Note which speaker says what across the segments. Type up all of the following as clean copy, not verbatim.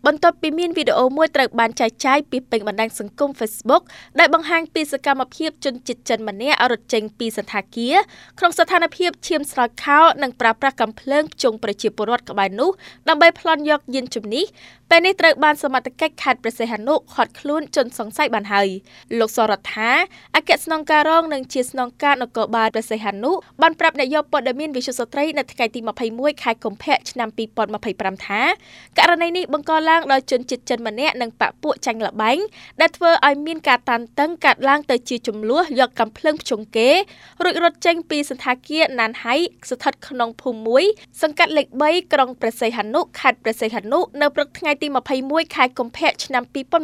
Speaker 1: បន្ទាប់ពីមានវីដេអូមួយត្រូវបានចែកចាយពីពេញបណ្ដាញសង្គម Facebook ដែលបង្ហាញពីសកម្មភាពជនជាតិចិនម្នាក់រត់ចេញពីសន្តាគារក្នុងស្ថានភាពឈាមស្រោចខោនិងប្រើប្រាស់កាំភ្លើងភ្ជុងប្រជាពលរដ្ឋក្បែរនោះដើម្បីប្លន់យកយានជំនិះពេលនេះត្រូវបានសមត្ថកិច្ចខេត្តព្រះសីហនុឃាត់ខ្លួនជនសង្ស័យបានហើយលោកសរដ្ឋាអគ្គស្នងការរងនិងជាស្នងការនគរបាលព្រះសីហនុបានប្រាប់អ្នកយកព័ត៌មានវិទ្យុស្ត្រីនៅថ្ងៃទី21ខែកុម្ភៈឆ្នាំ2025ថាករណីនេះបង្កឡើងដោយជនជាតិចិនម្នាក់និងបកពួកចាញ់លបែងដែលធ្វើឲ្យមានការតានតឹងកាត់ឡើងទៅជាចំនួនយកកាំភ្លើងភ្ជុងគេរួចរត់ចេញពីសន្តាគារណានហៃស្ថិតក្នុងភូមិមួយសង្កាត់លេខ3ក្រុងព្រះសីហនុខេត្តព្រះសីហនុនៅព្រឹកថ្ងៃទី21ខែកុម្ភៈឆ្នាំ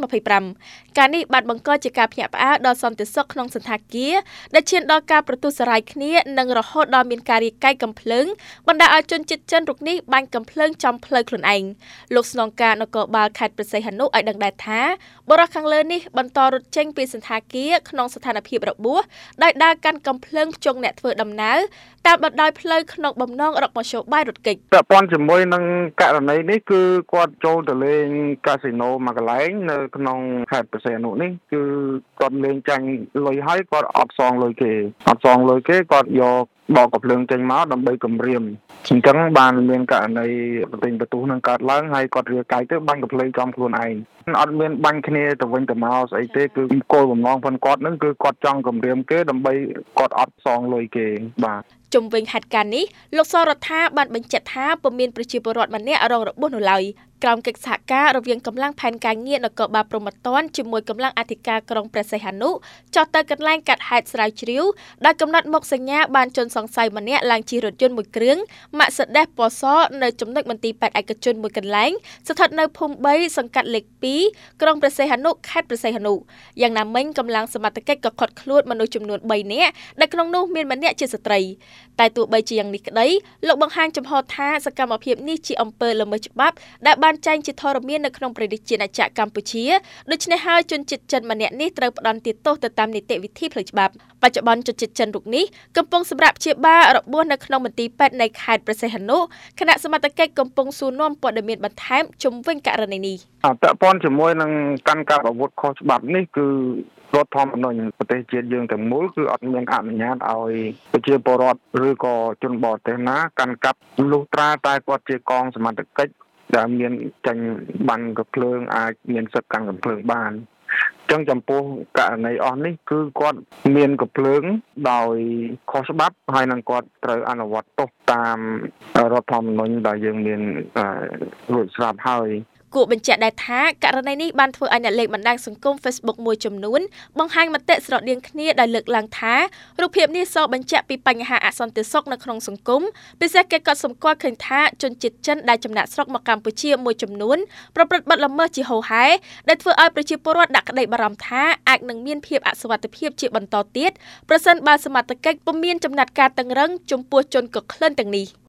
Speaker 1: 2025ការនេះបានបង្កជាការភ្ញាក់ផ្អើលដល់សន្តិសុខក្នុងសន្តាគារដែលឈានដល់ការប្រទុះសារាយគ្នានិងរហូតដល់មានការរាយការណ៍កាំភ្លើងបណ្ដាលឲ្យជនជាតិចិនរូបនេះបាញ់កាំភ្លើងចំផ្លូវខ្លួនឯងលោកស្នងការនគរបាលខេត្តព្រះសីហនុឲ្យដឹងដែរថាបរិះខាងលើនេះបន្តរត់ចេញពីសន្តាគារក្នុងស្ថានភាពរបួសដោយដើរកាន់កាំភ្លើងភ្ជុងអ្នកធ្វើដំណើរតាមបណ្ដោយផ្លូវក្នុងបំណងរកមធ្យោបាយរត់គេច
Speaker 2: ពាក់ព័ន្ធជាមួយនឹងករណីនេះគឺគាត់ចូលទៅលេងកាស៊ីណូមួយកន្លែងនៅក្នុងខេត្តព្រះសីហនុនេះគឺគាត់លេងចាញ់លុយហើយគាត់អត់សងលុយគេគាត់យកបកកំភ្លើងចេញមកដើម្បីគម្រាមអញ្ចឹងបានមានករណីបន្ទិញបន្ទុះនឹងកើតឡើងហើយគាត់រាយកាយទៅបាញ់កំភ្លើងចំខ្លួនឯងអត់មានបាញ់គ្នាទៅវិញទៅមកស្អីទេគឺគោលបំណងផងគាត់នឹងគឺគាត់ចង់គម្រាមគេដើម្បីគាត់អត់សងលុយគេបាទ
Speaker 1: ជុំវិញហេតុការណ៍នេះលោកសរដ្ឋាបានបញ្ជាក់ថាពុំមានប្រជាពលរដ្ឋម្នាក់រងរបួសនោះឡើយក្រោមកិច្ចសហការរវាងកម្លាំងផែនការងារនគរបាលព្រហ្មទណ្ឌជាមួយកម្លាំងអធិការក្រុងព្រះសីហនុចុះទៅកន្លែងកាត់ហេតុស្រាវជ្រាវដោយកំណត់មុខសញ្ញាបានជនសង្ស័យម្នាក់ឡើងជិះរថយន្តមួយគ្រឿង Mercedes ពណ៌សនៅចំណុចមន្ទីរពេទ្យឯកជនមួយកន្លែងស្ថិតនៅភូមិ3សង្កាត់លេខ2ក្រុងព្រះសីហនុខេត្តព្រះសីហនុយ៉ាងណាមិញកម្លាំងសមត្ថកិច្ចក៏ឃាត់ខ្លួនមនុស្សចំនួន3នាក់ដែលក្នុងនោះមានម្នាក់ជាស្ត្រីតែទោះបីជាយ៉ាងនេះក្តីលោកបង្ហាញចំហថាសកម្មភាពនេះជាអំពើល្មើសច្បាប់ដែលបានចែងជាធរមាននៅក្នុងព្រះរាជាណាចក្រកម្ពុជាដូច្នេះហើយជនជាតិចិនម្នាក់នេះត្រូវផ្ដន្ទាទោសទៅតាមនីតិវិធីផ្លូវច្បាប់បច្ចុប្បន្នជនជាតិចិនរូបនេះកំពុងសម្រាប់ព្យាបាលរបួសនៅក្នុងមន្ទីរពេទ្យនៃខេត្តព្រះសីហនុគណៈសមត្ថកិច្ចកំពុងសួរនាំព័ត៌មានបន្ថែមជុំវិញករណីនេះ
Speaker 2: ពាក់ព័ន្ធជាមួយនឹងកាន់កាប់អាវុធខុសច្បាប់នេះគឺរដ្ឋធម្មនុញ្ញប្រទេសជាតិយើងទាំងមូលគឺអត់មានអនុញ្ញាតឲ្យប្រជាពលរដ្ឋឬក៏ជនបរទេសណាកាន់កាប់លុះត្រាតែគាត់ជាកងសមត្ថកិច្ចដែលមានចាញ់បានកាំភ្លើងអាចមានសិទ្ធិកាន់កាំភ្លើងបានអញ្ចឹងចំពោះករណីអស់នេះគឺគាត់មានកាំភ្លើងដោយខុសច្បាប់ហើយនឹងគាត់ត្រូវអនុវត្តទោសតាមរដ្ឋធម្មនុញ្ញដែលយើងមានរួចស្រាប់ហើយ
Speaker 1: គួរបញ្ជាក់ដែរថាករណីនេះបានធ្វើឲ្យអ្នកលេខបណ្ដាញសង្គម Facebook មួយចំនួនបង្ហាញមតិស្រដៀងគ្នាដោយលើកឡើងថារូបភាពនេះសបញ្ជាក់ពីបញ្ហាអសន្តិសុខនៅក្នុងសង្គមពិសេសគេក៏សម្គាល់ឃើញថាជនជាតិចិនដែលចំណាក់ស្រុកមកកម្ពុជាមួយចំនួនប្រព្រឹត្តបទល្មើសជាហូរហែដែលធ្វើឲ្យប្រជាពលរដ្ឋដាក់ក្តីបារម្ភថាអាចនឹងមានភាពអសុវត្ថិភាពជាបន្តទៀតប្រសិនបើសមត្ថកិច្ចពុំមានចំណាត់ការតឹងរ៉ឹងចំពោះជនកក្លិនទាំងនេះ